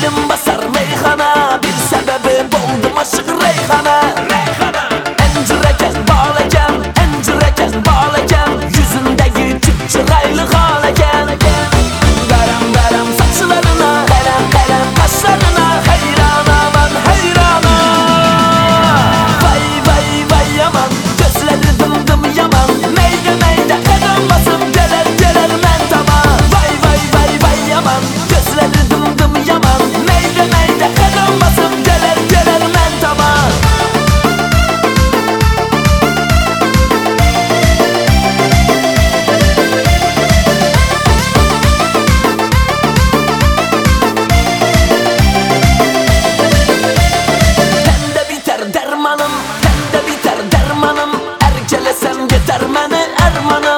dilim basar meyhana, bir sebebim oldum aşık Reyhan'a. Encireken bağleken, encireken bağleken, yüzündeki çıpçıraylı haleken. Garam garam saçlarına, kalem kalem kaşlarına, hayran aman hayrana. Vay vay vay yaman, gözleri dım dım yaman, meyde meyde kadın basıp gelir gelir mentama. Vay vay vay vay yaman, gözleri dım dım yaman, meyde meyde kadın basıp gelir gelir mentama. Tende biter dermanım, tende biter dermanım, erkelesem yeter məni ermanım.